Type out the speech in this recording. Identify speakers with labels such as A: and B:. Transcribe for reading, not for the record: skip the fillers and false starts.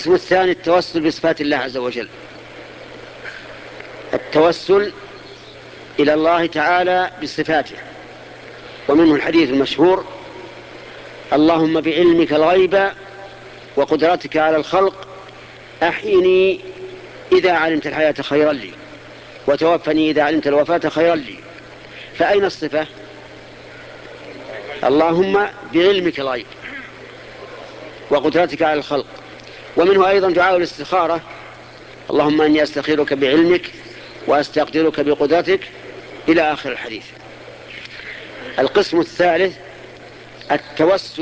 A: القسم الثاني التوسل بصفات الله عز وجل، التوسل إلى الله تعالى بصفاته، ومنه الحديث المشهور: اللهم بعلمك الغيب وقدرتك على الخلق أحيني إذا علمت الحياة خيرا لي، وتوفني إذا علمت الوفاة خيرا لي. فأين الصفة؟ اللهم بعلمك الغيب وقدرتك على الخلق. ومنه أيضا دعاء الاستخارة: اللهم أني أستخيرك بعلمك وأستقدرك بقدرتك، إلى آخر الحديث. القسم الثالث التوسل